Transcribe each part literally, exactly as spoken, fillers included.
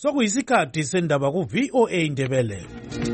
sokuyisikhathi sendaba ku-V O A Indebele.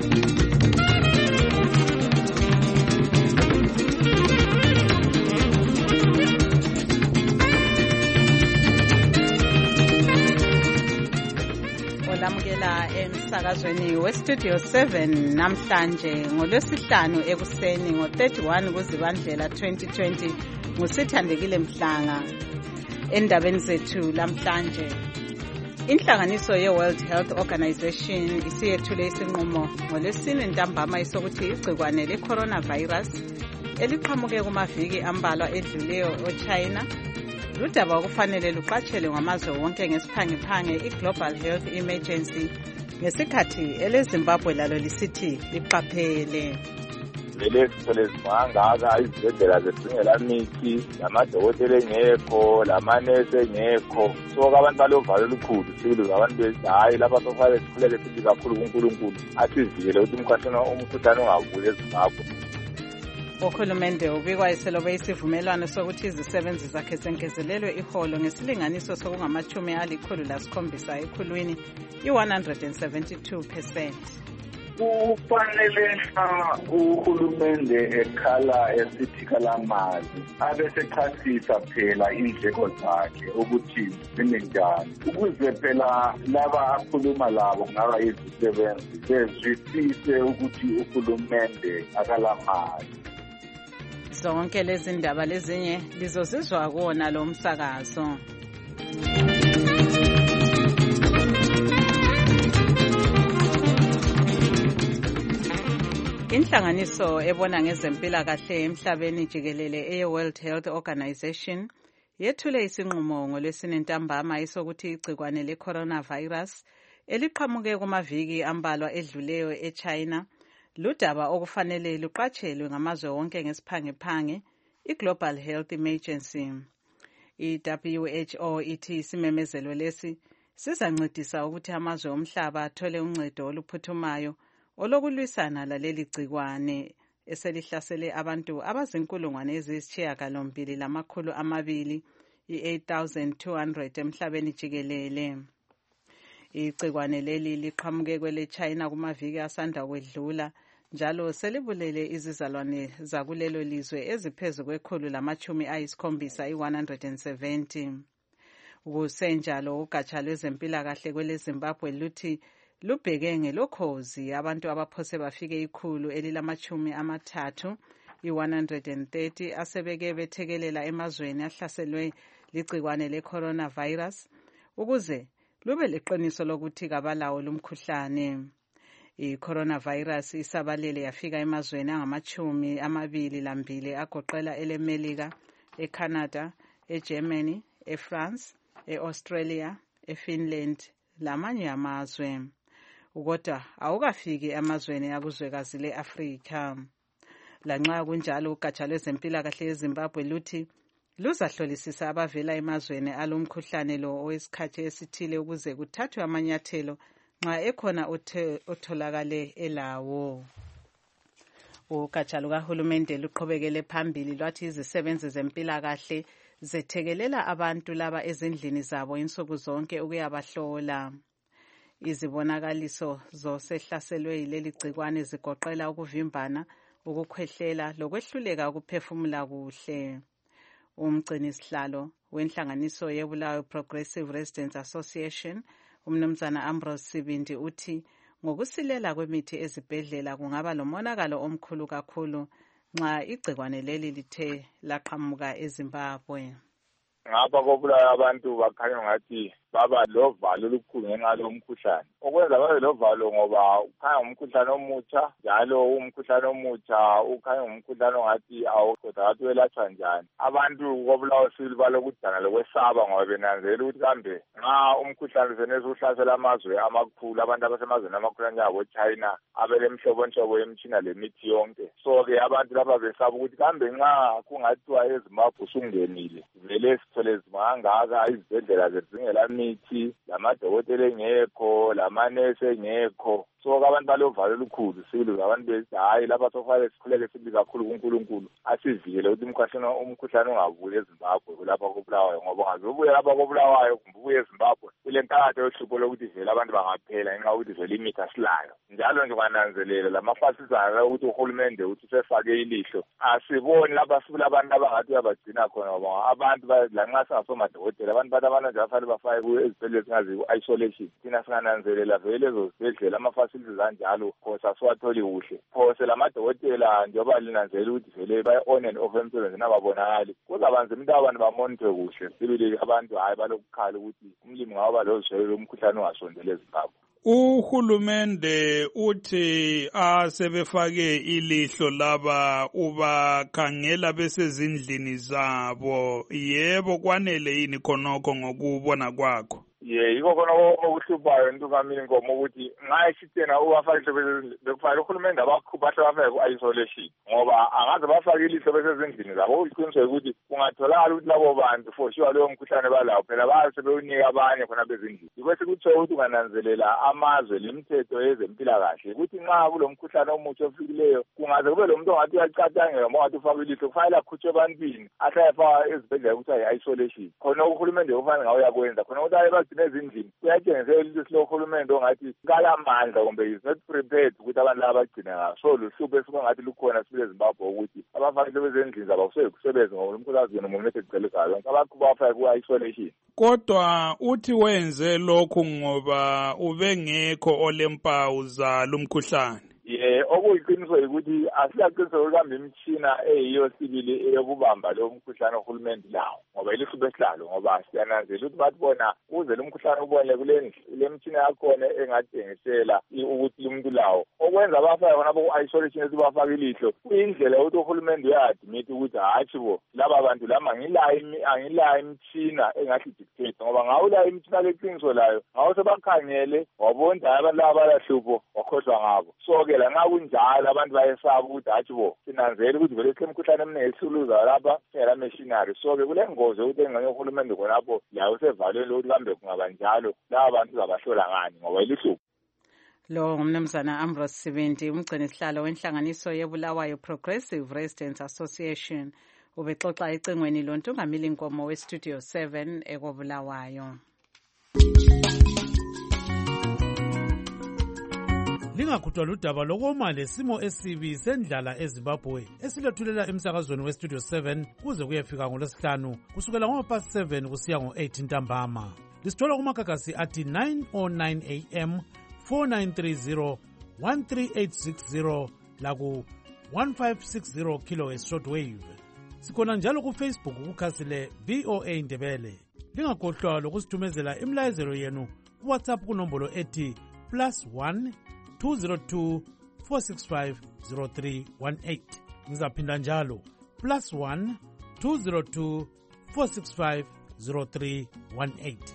Olamukela emsakazweni we-Studio seven namhlanje ngolwesihlanu ekuseni ngo-thirty-one kuZibandlela twenty twenty ngusithandekile Mhlanga. Endabeni zethu lamhlanje, inhlanganiso ye-World Health Organization isiyethule isinqumo ngolwesine ntambama isokuthi igcikwane le-coronavirus eliqhamuke kumaviki ambalwa edluleyo eChina ludaba okufanele luqatshelwe ngamazwe wonke ngesiphangiphange i-Global Health Emergency ngesikhathi eleZimbabwe lalo lisithi liqaphele. Vele sithole zimangaka izibhedlela zedingela mithi, lamadokotela engekho, lamanesi engekho. So abantu balovalo olukhulu sibili abantu bethi hayi lapha sofanele sikhuleke sithi kakhulu kuNkulunkulu asivikele ukuthi umkhuhlane umkhuhlane ungavuki eZimbabwe. Uhulumende ubikwa eselobe isivumelwano sokuthi izisebenzi zakhe zengezelelwe iholo ngesilinganiso sokungamachumi alikhulu lasikhombisa ekhulwini i-one hundred seventy-two percent. Kufanele uhulumende ekhala esithikala amazwi abesechasisa phela indleko zakhe ukuthi zinenjani ukuze phela laba akhuluma labo kungaba izisebenzi bezwisise ukuthi uhulumende akalamali. Zonke lezi ndaba lezinye lizozizwa kuwona lo msakazo. Inhlanganiso ebona ngezempilakahle emhlabeni jikelele eye-World Health Organization yethule isinqumo ngolwesine ntambama isokuthi igcikwane le-coronavirus eliqhamuke kumaviki ambalwa edluleyo eChina ludaba okufanele luqatshelwe ngamazwe wonke ngesiphangiphange i-Global Health Emergency. I-W H O ithi isimemezelo lesi sizancedisa ukuthi amazwe omhlaba athole uncedo oluphuthumayo olokulwisana laleli gcikwane eselihlasele abantu abazinkulungwane eziyisishiyagalombili lamakhulu amabili i-eight thousand two hundred emhlabeni jikelele. Igcikwane leli liqhamuke kwele China kumaviki asanda kwedlula njalo selibulele izizalwane zakulelo lizwe eziphezu kwekhulu lamachumi ayisikhombisa i-one hundred seventy. Kusenjalo ugatsha lwezempilakahle kwele Zimbabwe luthi lubheke ngelokhozi abantu abaphose bafike ikhulu elilamachumi amathathu i-one hundred thirty asebeke bethekelela emazweni ahlaselwe ligcikwane le-coronavirus ukuze lube leqiniso lokuthi kabalawo lumkhuhlane. I-coronavirus isabalele yafika emazweni angamachumi amabili lambili agoqela eleMelika, eCanada, eGermany, eFrance, eAustralia, eFinland lamanye amazwe. Kodwa awukafiki emazweni akuzwekazi le-Afrika. Lanxa kunjalo ugatsha lwezempilakahle eZimbabwe luthi luzahlolisisa abavela emazweni alomkhuhlane lo owesikhathi esithile ukuze kuthathwe amanyathelo nxa ekhona otholakale elawo. Ugatsha lukahulumende luqhubekele phambili lwathi izisebenzi zempilakahle zethekelela abantu laba ezindlini zabo insuku zonke ukuyabahlola. Izibonakaliso zosehlaselwe yileli gcikwane zigoqela ukuvimbana, ukukhwehlela lokwehluleka ukuphefumula kuhle. Umgcini sihlalo wenhlanganiso yeBulawayo Progressive Residents Association umnumzana Ambrose Sibindi uthi ngokusilela kwemithi ezibhedlela kungaba lomonakalo omkhulu kakhulu nxa igcikwane leli lithe laqhamuka eZimbabwe. Ngapha kobulawa abantu bakhanya ngathi baba lovalo olukhulu ngenxa lomkhuhlane. Okwenza babe lovalo ngoba ukhanya umkhuhlane omutsha njalo umkhuhlane omutsha ukhanya umkhuhlane ongathi awukodwa ngathi welatshwa njani. Abantu kobulawa sibili balokudana lokwesaba ngoba benanzela ukuthi kambe nxa umkhuhlane senesi uhlasela amazwe amakhulu abantu abasemazweni amakhulu njengabo China abelemhlobonhlobo yemitshina lemithi yonke. So-ke abantu lapha besaba ukuthi kambe nxa kungathiwa eZimbabwe usungenile vele sithole zimangaka izibhedlela zedingela imithi, lamadokotela engekho, lamanesi engekho. So abantu balovalo olukhulu sibili abantu bethi hayi lapha sofanele sikhuleke sibili kakhulu kuNkulunkulu asivikele ukuthi umkhuhlane umkhuhlane ungabuye eZimbabwe lapha koBulawayo ngoba ungazobuya lapha koBulawayo kumbe ubuye eZimbabwe kule nkatho yohlupho lokuthi vele abantu bangaphela ngenxa yokuthi vele imithi asilayo. Njalo nje kwananzelela lamafasizana ukuthi uhulumende uthi sefake ilihlo asiboni lapha sibula abantu abangathi uyabagcina khona ngoba abantu lanxa singasomadokotela abantu bathi abantu nje bafanele bafake ezibhedlela singazi isolation thina singananzelela vele lezo zibhedlela amafasilithi zanjalo phose asiwatholi kuhle phose lamadokotela njengoba linanzelela ukuthi vele bayi-on and off emsebenzini ababonakali kuzabanza umuntu abantu bamonithwe kuhle sibili abantu hhayi balokukhala ukuthi umlimi ngawuba lozwele umkhuhlane ungasondeli eZimbabwe. Uhulumende uthi asebefake ilihlo laba ubakhangela besezindlini zabo. Yebo kwanele yini khonokho ngokubona kwakho? Ye yiko khona okuhluphayo ntukamile inkomo ukuthi nxa isitena ubafake bekufanele uhulumende abakhuphahle bafake ku-isolation ngoba angaze bafake ilihlo besezindlini zabo iqiniseko ukuthi kungatholakala ukuthi labo bantu for sure leyo mkhuhlane balawo phela baye sebewunika abanye khona bezindlini. Yikho sikuthiwa ukuthi ungananzelela amazwe lemithetho yezempilakahle ukuthi nxa kulo mkhuhlane omutsha ofikileyo kungaze kube lo muntu ongathi uyacatangela uma ungathi ufake ilihlo kufanele akhutshwe ebantwini ahlale efaka ezibhedlela kuthiwa yi-isolation khona uhulumende kufanele ngawo uyakwenza khona ukuthi aye bagcine ezindlini kuyatshengisela ukuthi lo hulumende ongathi kalamandla kumbe is not prepared ukuthi abantu laba bagcine ngawo. So luhlupho esukangathi lukhona sibile eZimbabwe ukuthi abafakile bezendlini zabo akusoke kusebenze ngoba umkhuhlane wena umuntu egcwelezayo lonke abakhuba bafake ku-isolation. Kodwa uthi wenze lokhu ngoba ubengekho olempawu zalo mkhuhlane. Ye okuyiqiniso ukuthi asiyaqiniseka ukuhamba imitshina eyiyo sibili eyokubamba lo mkhuhlane ohulumende lawo ngoba ilihlubo esihlalo ngoba siyananzela ukuthi bathi bona kuze lo mkhuhlane ubone kule le mitshina yakhona engatshengisela ukuthi umuntu lawo okwenza bafake khona ku-isolation ethi bafake ilihlo kuyindlela yokuthi uhulumende uyadimita ukuthi hatshi bo laba bantu lama angilayo imitshina engathi dictate ngoba ngawulayo imitshina leqiniso layo ngawo sebakhangele wabona abantu laba balahlupho wakhohlwa ngabo. So-ke la nxa kunjalo abantu bayesaba ukuthi hatshi bo sinanzela ukuthi vele kule mkhuhlane eminingi esuluza lapha singela machinery. So-ke kule ngozi yokuthi engxenye uhulumende khonapho layo usevalweni lokuthi kambe kungaba njalo laba bantu uzabahlola ngani ngoba ilihlupho. Lo ngumnumzana Ambrose Sibindi umgcini sihlalo wenhlanganiso yeBulawayo Progressive Residents Association ubexoxa ecingweni lontungamili inkomo westudio seven ekobulawayo. Lingakhuthwa udaba lokoma lesimo esibi sendlala eZimbabwe esilethulela emsakazweni westudio seven kuze kuyefika ngolwesihlanu kusukela ngo past seven kusiya ngo eight ntambama. Lisithola kumakagasi athi nine oh nine a m four nine three zero one three eight six zero laku one five six zero kilohertz shortwave. Sikhona njalo ku Facebook kukhasi le V O A Ndebele. Lingakhohlwa lokusithumezela imlayezelo yenu ku WhatsApp kunombolo ethi plus one two zero two four six five zero three one eight. Ngizaphinda njalo plus one two zero two four six five zero three one eight.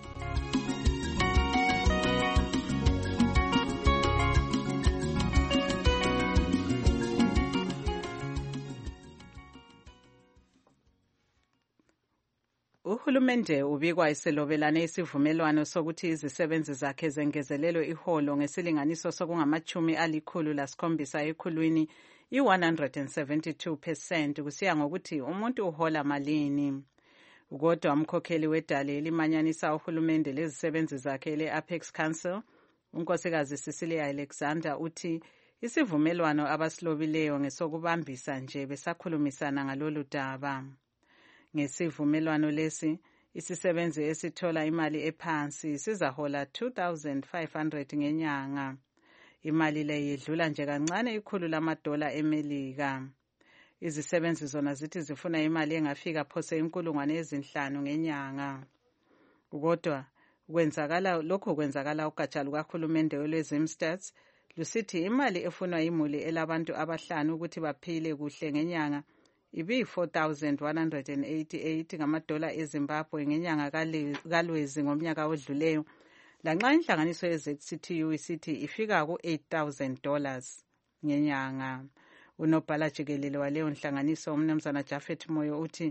Uhulumende ubikwa eselobelane isivumelwano sokuthi izisebenzi zakhe zengezelelwe iholo ngesilinganiso sokungamachumi alikhulu lasikhombisa ekhulwini i-one hundred seventy-two percent kusiya ngokuthi umuntu uhola malini. Kodwa umkhokheli wedale elimanyanisa uhulumende lezisebenzi zakhe le-Apex Council unkosikazi Cecilia Alexander uthi isivumelwano abasilobileyo ngesokubambisa nje besakhulumisana ngalolu daba. Ngesivumelwano lesi isisebenzi esithola imali ephansi sizahola two thousand five hundred ngenyanga. Imali le yedlula nje kancane ikhulu lamadola eMelika. Izisebenzi zona zithi zifuna imali engafika phose inkulungwane ezinhlanu ngenyanga. Kodwa kwenzakala lokho kwenzakala ugatsha lukahulumende olwezimstats lusithi imali efunwa imuli elabantu abahlanu ukuthi baphile kuhle ngenyanga ibi four thousand one hundred eighty-eight ngamadola eZimbabwe ngenyanga kaLwezi ngomnyaka odluleyo. Lanxa inhlanganiso ye-Z C T U isithi ifika ku eight thousand dollars ngenyanga. Unobhala jikelele waleyo nhlanganiso umnumzana Jafet Moyo uthi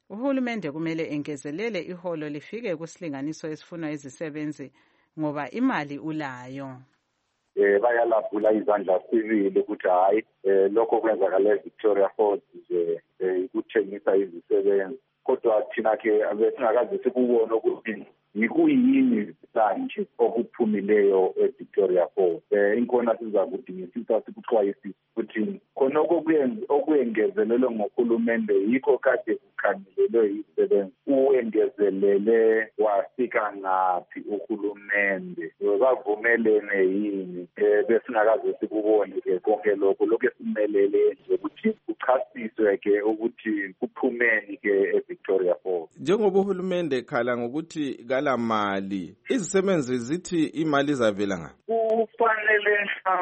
uhulumende kumele engezelele iholo lifike kusilinganiso esifunwa izisebenzi ngoba imali ulayo. Eh bayalaphula izandla sivile ukuthi hayi lokho kwenzakala eVictoria Falls nje ukuthengisa izisebenzi, kodwa thina ke abesingakaze sikubona ukuthi yikuyini kanje okuphumileyo eVictoria Falls. Eh inkona siza kudingisisa sikuxwayisisa ukuthi khona okuyengezelelwe ngohulumende yikho kade kukhangelelwe izisebenzi, uyengezelele wafika ngaphi uhulumende, bavumelene yini? Eh besingakaze sikubone ke konke lokho lokho esimelele nje ukuthi kuchasiswe ke ukuthi kuphumeni ke eVictoria Falls. Njengoba uhulumende khala ngokuthi kala mali, izisebenzi zithi imali izavela ngaphi? Kufanele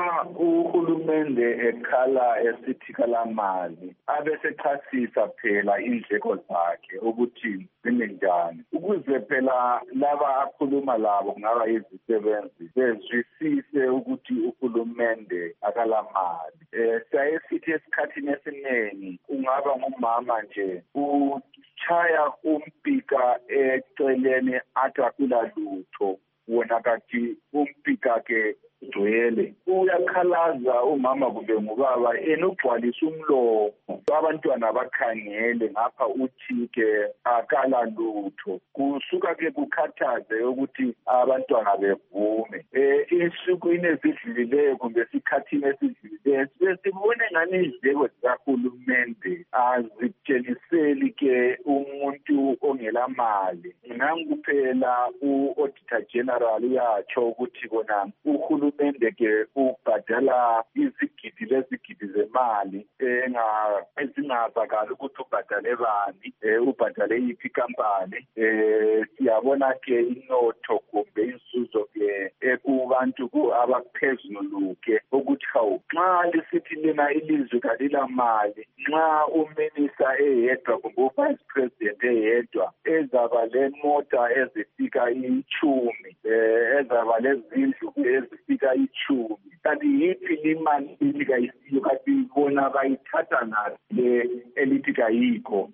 uhulumende ekhala esithi kala mali abesechasisa phela indleko zakhe ukuthi zinenjani, ukuze phela laba akhuluma labo kungaba izisebenzi bezwisise ukuthi uhulumende akala mali. Eh sayesithi esikhathini esiningi ungaba ngumama nje uchaya umpika eceleni atakula lutho, wona kathi umpika ke gcwele, uyakhalaza umama kumbe ngubaba enogcwalisa umlomo, abantwana bakhangele ngapha uthi ke akala lutho, kusuka ke kukhathaze ukuthi abantwana bevume. Eh insukwini ezidlulileyo kumbe esikhathini esidlulileyo sibone ngani izindleko zikahulumende azitsheliseli ke umuntu ongela mali. Nanguphela u-Auditor General uyatsho ukuthi kona uhulumende ke ubhadala izigidi lezigidi zemali ezingazakala ukuthi ubhadale bani, ubhadale yiphi kampani. Siyabona ke inotho kumbe inzuzo ke ekubantu abaphezulu ke ukuthi hawu nxa lisithi lena ilizwe kalila mali, nxa uminista eyedwa kumbe uvice president eyedwa ezaba le mota ezifika ichumi, ezaba lezindlu ezifika ichumi, kanti yiphi limali elika isiyo kanti bona bayithatha ngale elithi kayikho.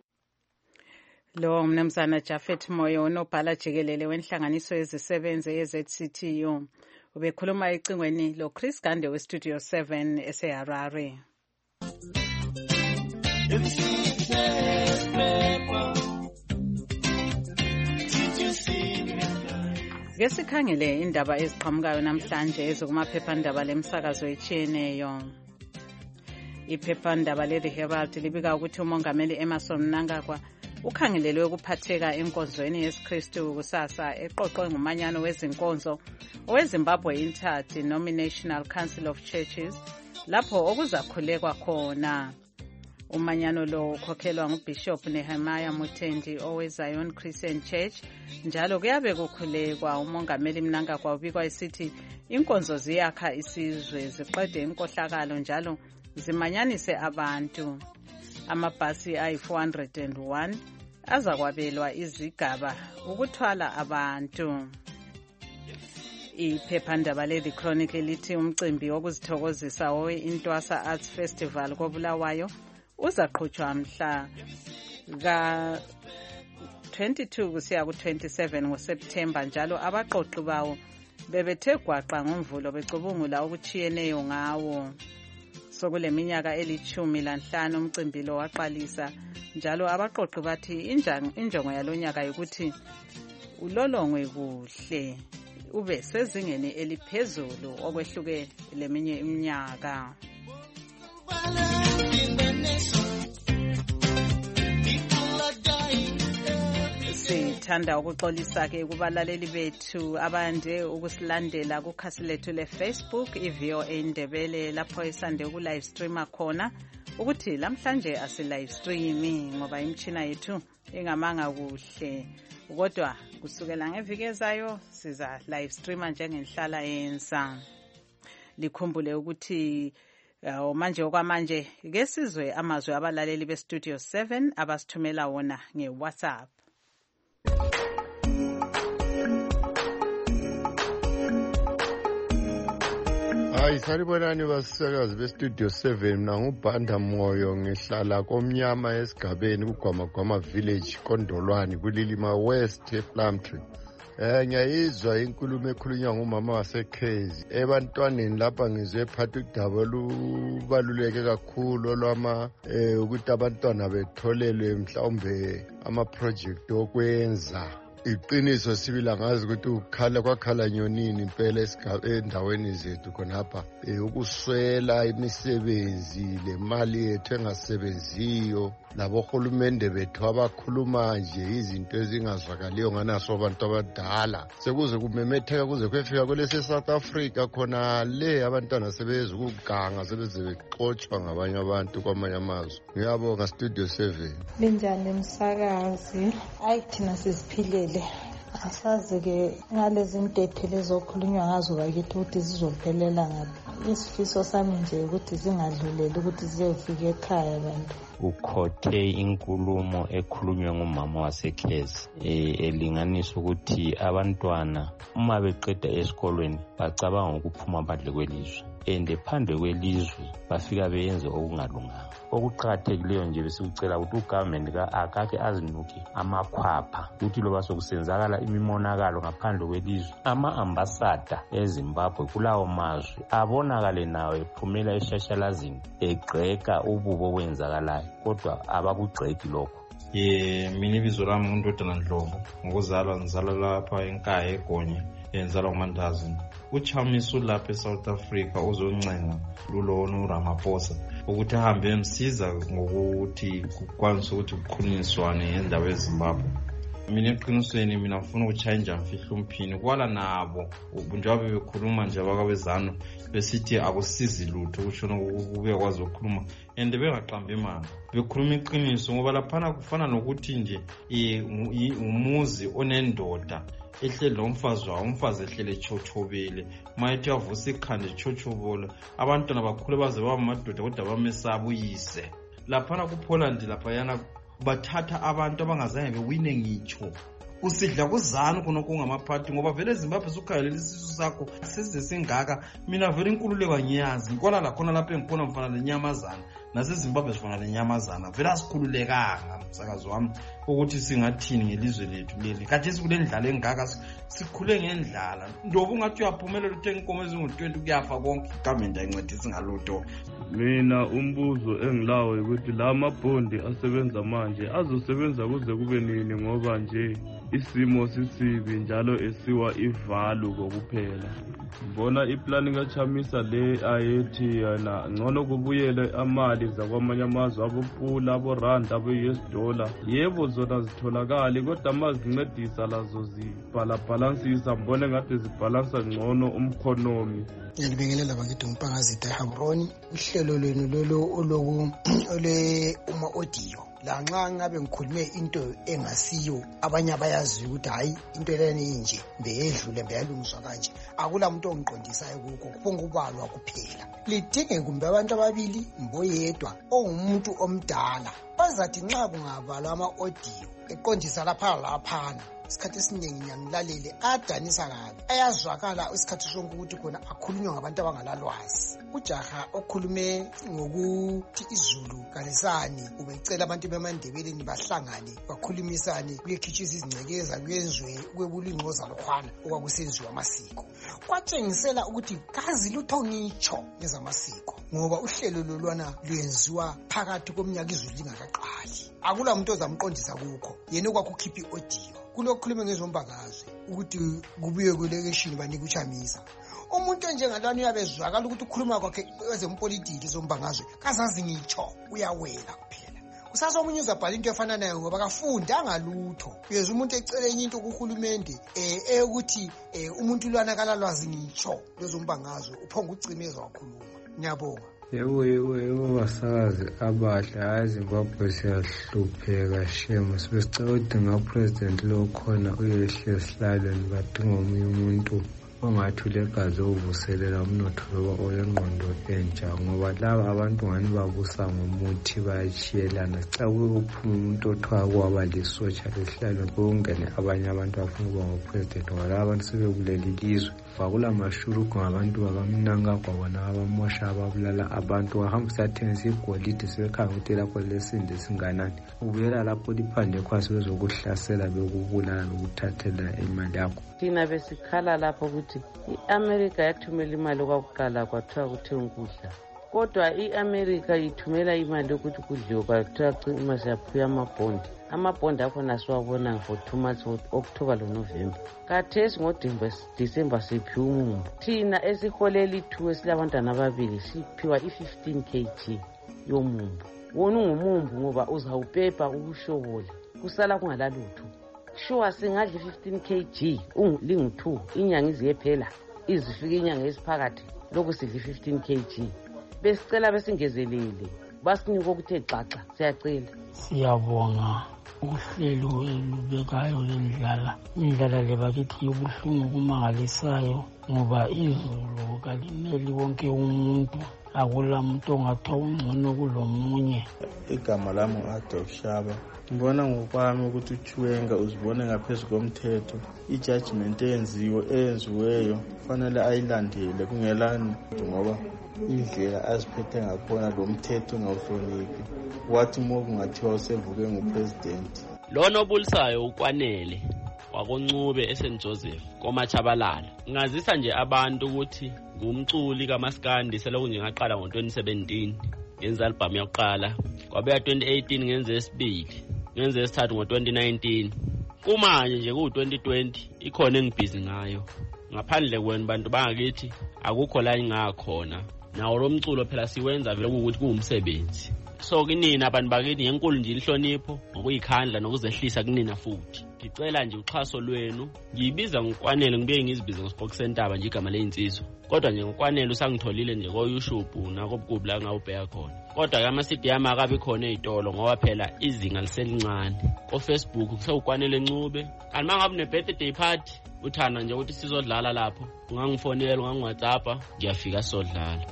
Lo mnumzana Jafet Moyo unobhala jikelele wenhlanganiso yezisebenzi ye-Z C T U ubekhuluma ecingweni lo Chris Gande we Studio seven eseHarare. Ke sikhangele indaba eziqhamukayo namhlanje ezokumaphephandaba lemsakazo etshiyeneyo. Iphephandaba le The Herald libika ukuthi umongameli Emmerson Mnangagwa ukhangelelwe ukuphatheka enkonzweni yesiKristu kusasa eqoqwe ngumanyano wezinkonzo oweZimbabwe Inter-Denominational Council of Churches lapho okuzakhulekwa khona. Umanyano lo ukhokhelwa nguBishop Nehemiah Mutendi oweZion Christian Church, njalo kuyabe kukhulekwa umongameli Mnangagwa ubikwa isithi inkonzo ziyakha isizwe, ziqede inkohlakalo njalo zimanyanise abantu. Amabhasi ayi four hundred one azakwabelwa izigaba ukuthwala abantu. Iphephandaba le The Chronicle lithi umcimbi wokuzithokozisa owe-Intwasa Arts Festival koBulawayo uzaqhutshwa mhla ka twenty-two kusiya ku twenty-seven ngoSeptember, njalo abaqoqi bawo bebethe gwaqa ngomvulo becubungula okuchiyeneyo ngawo. Sokule minyaka elithumi lanhlanu umcimbi lo waqalisa, njalo abaqoqi bathi injongo yalonyaka ukuthi ulolongwe kuhle ube sezingeni eliphezulu okwehluke leminye iminyaka. Sithanda ukuxolisa ke kubalaleli bethu abande ukusilandela kukhasi lethu leFacebook iV O A Ndebele lapho esande ku live streamer khona ukuthi lamhlanje asi live stream ngoba imchina yethu ingamanga kuhle, kodwa kusukela ngeviki ezayo siza live streamer njengenhlala yenza. Likhumbule ukuthi Uh, manje okwamanje ke sizwe amazwi abalaleli be Studio seven abasithumela wona ngeWhatsApp. Hayi sanibonani basisakazi bestudio seven, mina ngubhanda moyo, ngihlala komnyama esigabeni kuGwamagwama village Kondolwani kulilima west ePlumtree. Eh ngiyayizwa inkulumo ekhulunywa ngumama waseKhezi ebantwaneni lapha, ngizwe phatha udaba olubaluleke kakhulu olwama eh ukuthi abantwana betholelwe mhlawumbe ama project okwenza. Iqiniso sibila ngazi ukuthi ukhala kwakhala nyonini impela endaweni zethu khonapha, ukuswela imisebenzi, le mali yethu engasebenziyo, labohulumende bethu abakhuluma nje izinto ezingazwakaliyo nganaso abantu abadala, sekuze kumemetheka kuze kwefika kwelese South Africa khona le abantwana sebeze ukuganga, sebeze bexotshwa ngabanye abantu kwamanye amazwe. Ngiyabonga Studio seven. Linjani msakazi? Ayi thina siziphilele. Asazi-ke ngalezi ntethe lezokhulunywa ngazo bakithi ukuthi zizophelela ngaphi. Isifiso sami nje ukuthi zingadluleli ukuthi ziyofika ekhaya abantu. Ukhothe inkulumo ekhulunywe ngumama waseKhezi elinganisa ukuthi abantwana uma beqeda esikolweni bacabanga ukuphuma phandle kwelizwe, ende phandle kwelizwe bafika beyenze okungalunganga. Okuqakathekileyo nje besikucela ukuthi ugovernment akake azinuke amakhwapha ukuthi loba sokusenzakala imimonakalo ngaphandle kwelizwe, ama-ambasada eZimbabwe kulawo mazwe abonakale nawo ephumela eshashalazini egqeka ububo obwenzakalayo, kodwa abakugxeki lokho. Ye mina ibizo lami nguNdodana Ndlovu, ngokuzalwa ngizalwa lapha eNkaya eGonye, enzalwa nguMandazi. Uchamisa lapha eSouth Africa uzoncenga lulo Ramaphosa ukuthi ahambe emsiza ngokuthi kukwanisa ukuthi kukhulunyiswane ngendaba eZimbabwe. Mina eqinisweni mina ngifuna ukuchange mfihla umphini kwala nabo njengoba bekhuluma nje abakabezano besithi akusizi lutho ushona kube kwazi ukukhuluma ende bengaqambi imali, bekhuluma iqiniso ngoba laphana kufana nokuthi nje umuzi onendoda ehleli lomfazi wayo, umfazi ehlele chochobele, mayithi yavusa ikhanda chochobola, abantwana bakhule baze baba madoda kodwa bamesaba uyise. Laphana kuPoland laphayana bathatha abantu abangazange bewine ngitsho, usidla kuzana khona kungamaphathi ngoba vele eZimbabwe sukhayelela isisu sakho size singaka. Mina vele inkululeko ngiyazi ngikona la khona lapha engibona mfana lenyamazana, naseZimbabwe sifana lenyamazana, vele asikhululekanga msakazi wami ukuthi singathini ngelizwe lethu leli. Kathi sikule ndlala engaka sikhule ngendlala, ndoba ungathi uyaphumelela uthenga inkomo ezingu-twenty kuyafa konke, igovernment ayincedisi ngalutho. Mina umbuzo engilawo ukuthi la mabhondi asebenza manje azosebenza kuze kube nini, ngoba nje isimo sisibi njalo esiwa ivalo kokuphela. Ngibona iplani kaChamisa le ayethi yana ngcono kubuyele amali zakwamanye amazwe, abopula aboranda abo-U S dollar. Yebo zona zitholakali kodwa amazincedisa lazo zibhalabhalansisa, mbone ngathi zibhalansa ngcono umkhonomi. Ngiyalibingelela bakithi uMpangazitha eHamroni. Uhlelo lwenu lolo oloku ole uma audio la nxa ngabe ngikhulume into engasiyo abanye abayazi ukuthi hayi into leni inje beyedlule beyalungiswa kanje, akula umuntu ongiqondisayo kukho, kuphonga ubalwa kuphela. Lidinge kumbe abantu ababili mboyedwa ongumuntu omdala bazathi nxa kungabalwa ama-audio eqondisa lapha laphana. Isikhathi esiningi ngiyalalele adanisa kabi, ayazwakala isikhathi sonke ukuthi khona akhulunywa ngabantu abangalalwazi. Ujaha okhulume ngokuthi izulu kalisani ubecela abantu bemandebeleni bahlangane bakhulumisane, kuyekhitshisa izingcekeza, kuyenzwe kwebula ingcoza lokhwana okwakusenziwa amasiko. Kwatshengisela ukuthi kazi lutho ngitsho ngezamasiko ngoba uhlelo lolwana lwenziwa phakathi komnyaka izulu lingakaqali. Akula umuntu ozamqondisa kukho, yena okwakukhipha i-audio kulokhulume ngezombangazwe ukuthi kubuye kulekeshini banika uChamisa. Umuntu njengalwana uyabezwakala ukuthi ukhuluma kwakhe ezempolitiki zombangazwe kazazi ngitsho uyawela kuphela. Kusazo omunye uzabhala into efana nayo ngoba kafunda ngalutho. Uyeza umuntu ecela enye into kuhulumende eh eyokuthi umuntu lwana kalalwazi ngitsho lezombangazwe uphonga ucimeza wakhuluma. Ngiyabonga. Yebo yebo yebo basakazi abahle, hayi Zimbabwe siyahlupheka shame. Sibesicela udinga upresident lo khona uyehle esihlalweni badinga omunye umuntu ongathi ulegazi ovuselela umnotho loba oyengqondo entsha, ngoba laba abantu ngani babusa ngomuthi bayachiyelana. Sicela ukuphuma umuntu othiwa kwaba lisotsha lesihlalweni kungene abanye abantu bafuna ukuba ngopresident ngoba laba abantu sebekuleli lizwe vakula mashurugu ngabantu babamnankagwa bona abamosha ababulala abantu wahamba usathengisa igolide sebekhanga ukuthi lapho lesinde singanani ubuyela lapho liphande kwasi bezokuhlasela bekubulala nokuthathela imali yakho. Thina besikhala lapho ukuthi i-America yathumela imali okwakuqala kwathiwa kuthenga ukudla, kodwa i-America ithumela imali yokuthi kudliwe kwathiwa cima siyaphuya amabhondi. Amabhondi akhona siwabona for two months, October lo November. Khathesi ngoDisemba siphiwa umumbu. Thina esiholela ithu esilabantwana ababili siphiwa i-fifteen kilograms yomumbu. Wona ungumumbu ngoba uzawupepa ubushobole kusala kungalalutho. Sure singadla i-fifteen kilograms lingu-two inyanga iziyephela izifika inyanga esiphakathi lokhu sidla i-fifteen kilograms. Besicela besingezelele basinika okuthe xaxa siyacela. Siyabonga uhlelo olubekayo lendlala. Indlala le bakithi yobuhlungu kumangalisayo ngoba izulu kalimeli wonke umuntu, akula muntu ongathiwa ungcono kulomunye. Igama lami u-Adolf Shaba. Ngibona ngokwami ukuthi uChiwenga uzibone ngaphezu komthetho. I-judgment eyenziwe eyenziweyo fanele ayilandele kungelani ngoba indlela aziphethe ngakhona lo mthetho ngawuhloniphi. Wathi uma kungathiwa usevuke ngupresident. Lona obulisayo ukwanele wakoNcube eSaint Joseph koMachabalala. Ngazisa nje abantu ukuthi ngumculi kaMaskandi selokhu nje ngaqala ngo twenty seventeen ngenza album yokuqala, kwabeya twenty eighteen ngenza esibili, ngenza esithathu ngo twenty nineteen. Kumanje nje ku twenty twenty ikhona engibhizi ngayo. Ngaphandle kwenu bantu bangakithi akukho la ingakhona. Nawo lo mculo phela siwenza vele ukuthi kuwumsebenzi. So kinina abantu bakithi ngenkulu nje inhlonipho ngokuyikhandla nokuzehlisa kunina futhi. Ngicela nje uxhaso lwenu. Ngiyibiza ngokwanele ngibuye ngizibize ngoSpoke Center nje igama leyinsizwa. Kodwa nje ngokwanele usangitholile nje ko YouTube nako bukubi la ngawubheka khona. Kodwa ke ama C D yami akabi khona ezitolo ngoba phela izinga liselincane. Ko Facebook kusewukwanele Ncube. Kanti mangabe ne birthday party uthana nje ukuthi sizodlala lapho. Ungangifonela ungangiWhatsApp ngiyafika sodlala.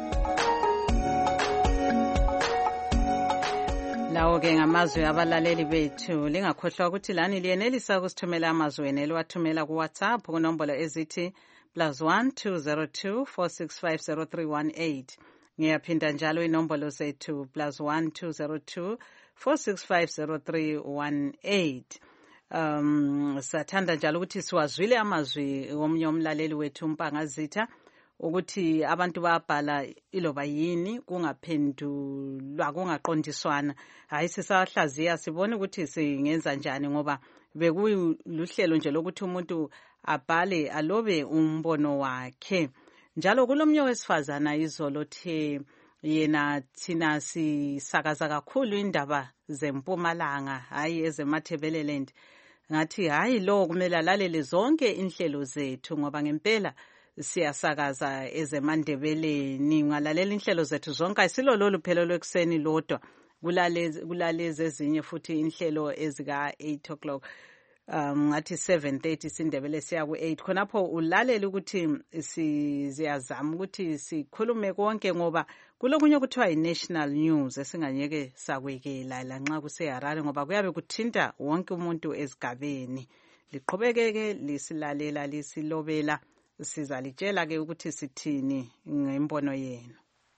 Lawo ke ngamazwi abalaleli bethu. Lingakhohlwa ukuthi lani liyenelisa ukusithumela amazwi enu eliwathumela ku WhatsApp kunombolo ezithi plus one two zero two four six five zero three one eight. Ngiyaphinda njalo inombolo zethu plus one two zero two four six five zero three one eight. Um sathanda njalo ukuthi siwazwile amazwi omnye umlaleli wethu uMpangazitha ukuthi abantu babhala iloba yini kungaphendulwa kungaqondiswana. Hayi sisahlaziya sibone ukuthi singenza njani ngoba bekuluhlelo nje lokuthi umuntu abhale alobe umbono wakhe. Njalo kulomnye wesifazana izolo the yena thina sisakaza kakhulu indaba zeMpumalanga hayi ezemathebeleland. Ngathi hayi lo kumele alalele zonke inhlelo zethu ngoba ngempela siyasakaza ezemandebeleni. Ngalalela inhlelo zethu zonke ayisilo lolu phelo lwekuseni lodwa, kulalezi kulalezi ezinye futhi inhlelo ezika eight o'clock. Um ngathi seven thirty sindebele siya ku eight khonapho ulalela ukuthi siziyazama ukuthi sikhulume konke ngoba kulokunye kuthiwa i-national news esinganyeke sakwekela la nxa kuseHarare ngoba kuyabe kuthinta wonke umuntu ezigabeni. Liqhubekeke lisilalela lisilobela, sizalitshela ke ukuthi sithini ngembono yenu.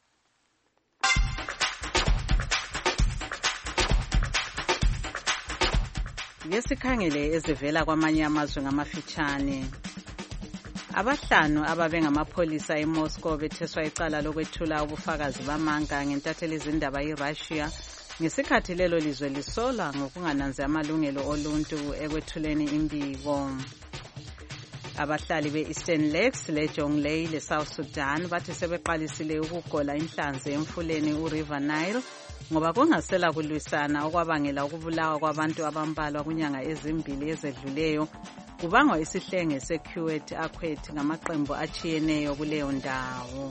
Ngesikhangele ezivela kwamanye amazwe ngamafitshane. Abahlanu ababe ngamapholisa eMoscow betheswa icala lokwethula ubufakazi bamanga ngentatheli izindaba eRussia ngesikhathi lelo lizwe lisola ngokungananzi amalungelo oluntu ekwethuleni imbiko. Abahlali be-Eastern Lakes le-Jonglei le-South Sudan bathi sebeqalisile ukugola inhlanzi emfuleni uRiver Nile ngoba kungasela kulwisana okwabangela ukubulawa kwabantu abambalwa kunyanga ezimbili ezedluleyo kubangwa isihlenge se-Kuwait Akwet ngamaqembu achiyeneyo kuleyo ndawo.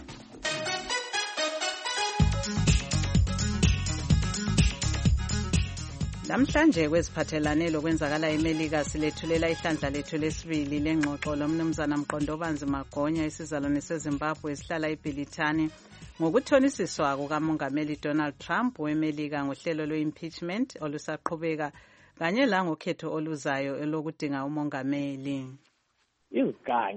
Namhlanje kweziphathelane lokwenzakala eMelika silethulela ihlandla lethu lesibili lengxoxo lomnumzana Mqondobanzi Magonya isizalwane seZimbabwe esihlala eBhilithani ngokuthonisiswa kukaMongameli Donald Trump weMelika ngohlelo lwe-impeachment olusaqhubeka kanye la ngokhetho oluzayo elokudinga umongameli. Izigangi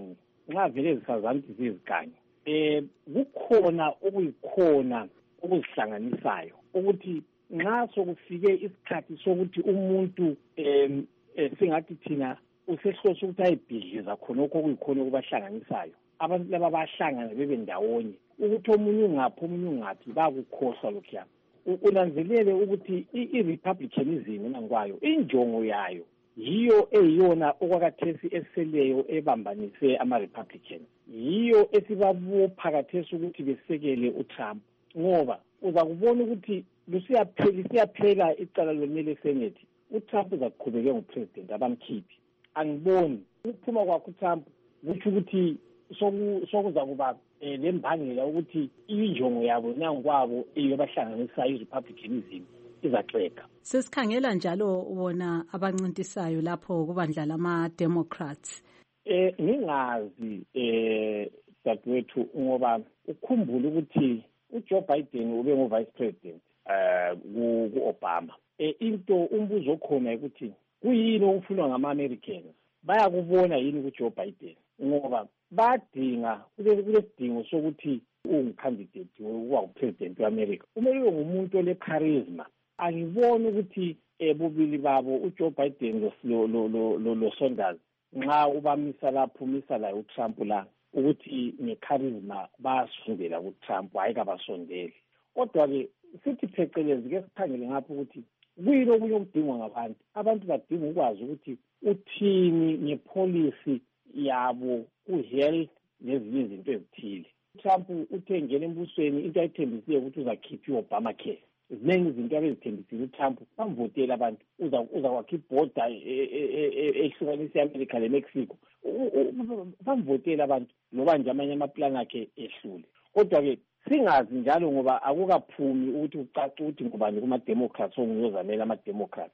nxa vele zisazana ukuthi ziziganye eh kukhona okuyikhona okuzihlanganisayo ukuthi nxa sokufike isikhathi sokuthi umuntu em singathi thina usehloso ukuthi ayibhidliza khonokho okuyikhona okubahlanganisayo abantu laba bahlangana bebe ndawonye ukuthi omunye ungaphi omunye ungaphi bakukhohlwa lokhuya unanzelele ukuthi i-republicanism nangwayo injongo yayo yiyo eyiyona okwakathesi eseleyo ebambanise ama-republican yiyo esibabopha kathesi ukuthi besekele uTrump ngoba uza kubona ukuthi lusiyaphela siyaphela icala lomele senethi uTrump uzakuqhubeka ngupresident abamkhiphi angiboni ukuphuma kwakhe uTrump kusho ukuthi sokuza kuba lembangela ukuthi injongo yabo nankwabo eyobahlanganisa i-republicanism izaxeka. Sesikhangela njalo wona abancintisayo lapho kubandla lama-Democrats. Eh ngingazi eh dadwethu ngoba ukhumbula ukuthi uJoe Biden ube ngo-vice president eh ku-Obama. Eh into umbuzo khona ukuthi kuyini okufunwa ngama-Americans bayakubona yini kuJoe Biden ngoba badinga kulesidingo sokuthi ungicandidate ukuba upresident we-America kumele ube ngumuntu ole-charisma. Angiboni ukuthi ebubili babo uJoe Biden lo lo lo lo Sanders nxa ubamisa lapho umisa la uTrump la ukuthi ngecharisma basondela kuTrump hayi kabasondeli kodwa ke sithi phecelezi ke sikhangele ngapho ukuthi kuyini okunye okudingwa ngabantu abantu badinga ukwazi ukuthi uthini ngepolicy yabo ku-health nezinye izinto ezithile. Trump uthe ngena embusweni into ayithembisile ukuthi uzakhipha i-Obama care. Ziningi izinto abezithembisile uTrump bamvotela abantu uzakwakha ibhoda ehlukanisa i-America le-Mexico bamvotela abantu loba nje amanye amaplani akhe ehlule kodwa-ke singazi njalo ngoba akukaphumi ukuthi ucace ukuthi ngubani kuma-Democrats onguyozamela ama-Democrats.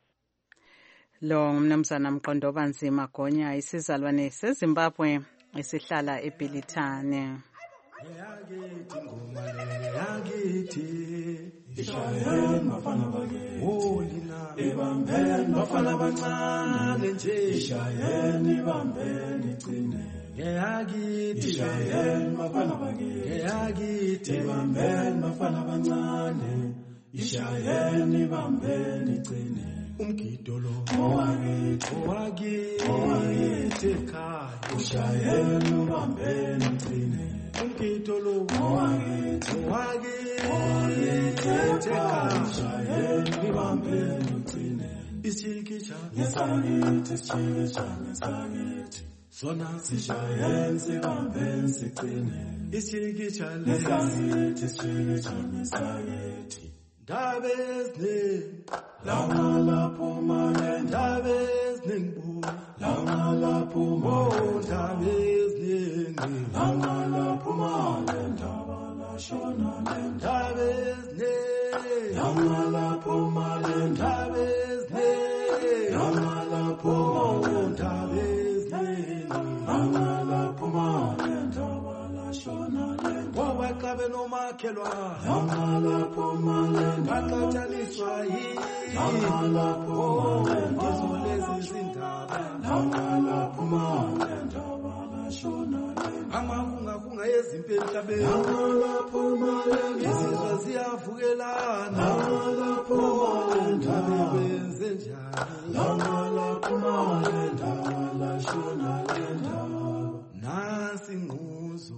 Lo ngumnumzana Mqondoba Nzima Gonya isizalwane seZimbabwe esihlala eBilitane. Yagithi ngoma le yagithi ishayeni bafana bake wolina ebambeni bafana bancane nje ishayeni bambeni cine yagithi ishayeni bafana bake yagithi bambeni bafana bancane ishayeni bambeni cine umgido lo owakithi owakithi owakithi ekhaya ushayeni bambeni cine umgido lo owakithi owakithi owakithi ekhaya bambeni cine isikitsha ngesakithi isikitsha ngesakithi sona sishayeni sibambeni sicine isikitsha ngesakithi isikitsha ngesakithi Ndaba eziningi langa lapho manje ndaba eziningi bo langa lapho mo ndaba eziningi langa lapho manje ndaba la shona ndaba eziningi langa lapho manje ndaba eziningi langa lapho mo ndaba eziningi langa lapho manje ndaba la shona Wawakabe no makelwa Langalapho malenda Bakajaniswa hii Langalapho malenda Ngizolezi zindaba Langalapho malenda Balashona lenda Amahunga hunga yezimpeli tabe Langalapho malenda Izizwa ziyavukelana Langalapho malenda Bebenze njani Langalapho malenda Balashona lenda Nasi nguzo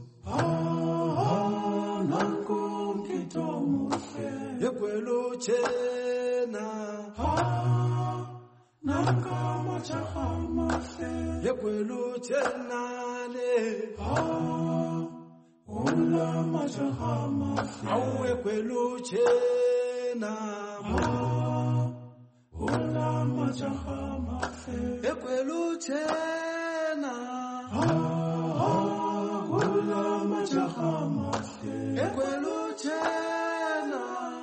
Ah, nankum kitomufe Yekwelo chena Ah, nankama chahamafe Yekwelo chena le Ah, ulama chahamafe Au yekwelo chena Ah, ulama chahamafe Yekwelo chena Ah, Ulama chahamafe Ekwelo chena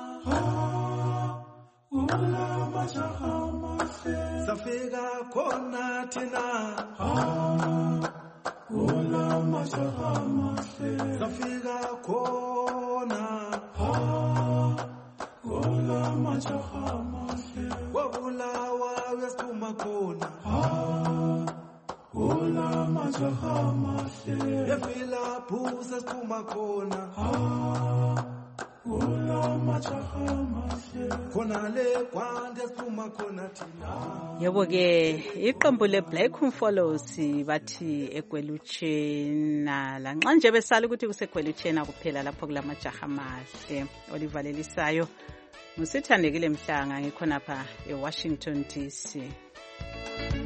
Ulama chahamafe Safika khona thina Ulama chahamafe Safika khona Ulama chahamafe Wabulawa wesuma khona olamajaha mahle evilaphu sesiphuma khona olamajaha mahle khona le kwande siphuma khona thina. Yebo ke iqembu leBlack Follows bathi eGweluchena lanxa nje besala ukuthi kuseGweluchena kuphela lapho kulamajaha mahle. Olivalelisayo Musithandekile Mhlanga ngikhona lapha eWashington D C.